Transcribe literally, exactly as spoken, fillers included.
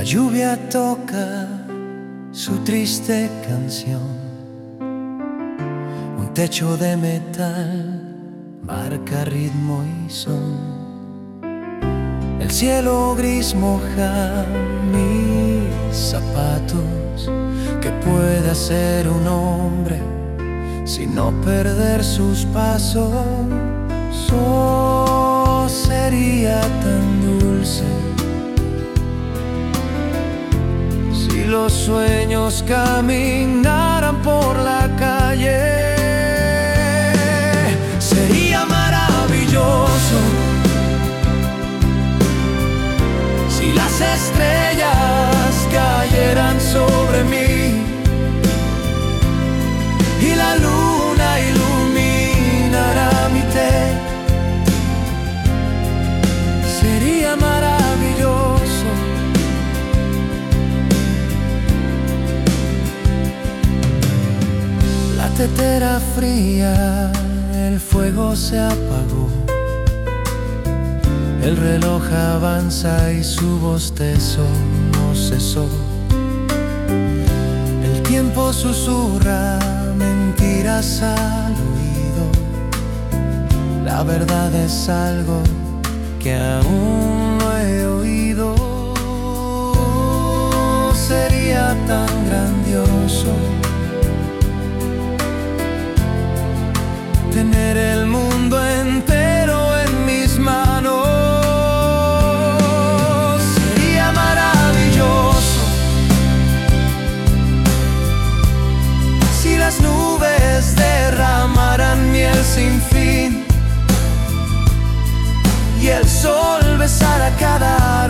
lluvia toca su triste canción. Un techo de metal marca ritmo y son. El cielo gris moja mis zapatos. ¿Qué puede hacer un hombre sin no perder sus pasos? Oh, sería tan dulce si los sueños caminaran por la calle. Sería maravilloso si las estrellas cayeran sobre mí y la luna iluminara mi té. Sería maravilloso. La tetera fría, el fuego se apagó. El reloj avanza y su bostezo no cesó. El tiempo susurra mentiras al oído. La verdad es algo que aún no he oído. Sería tan grandioso tener el mundo entero en mis manos. Sería maravilloso si las nubes derramaran miel sin fin y el sol besara cada